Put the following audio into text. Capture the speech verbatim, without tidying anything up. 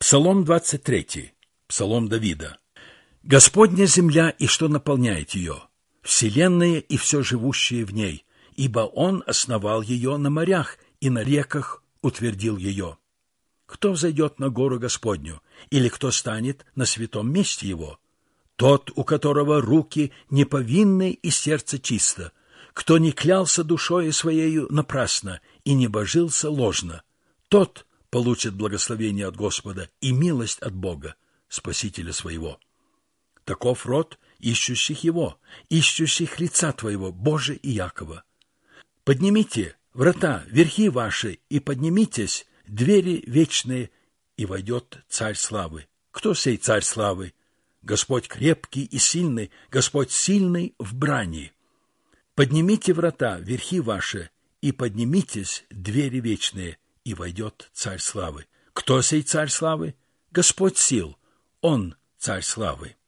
Псалом двадцать третий. Псалом Давида. «Господня земля и что наполняет ее, вселенная и все живущее в ней, ибо Он основал ее на морях и на реках утвердил ее. Кто взойдет на гору Господню, или кто станет на святом месте Его? Тот, у которого руки неповинны и сердце чисто, кто не клялся душою своею напрасно и не божился ложно, тот получит благословение от Господа и милость от Бога, Спасителя своего. Таков род ищущих Его, ищущих лица Твоего, Боже и Якова. Поднимите врата, верхи ваши, и поднимитесь, двери вечные, и войдет Царь славы. Кто сей Царь славы? Господь крепкий и сильный, Господь сильный в брани. Поднимите врата, верхи ваши, и поднимитесь, двери вечные, и войдет Царь славы. Кто сей Царь славы? Господь сил, Он Царь славы.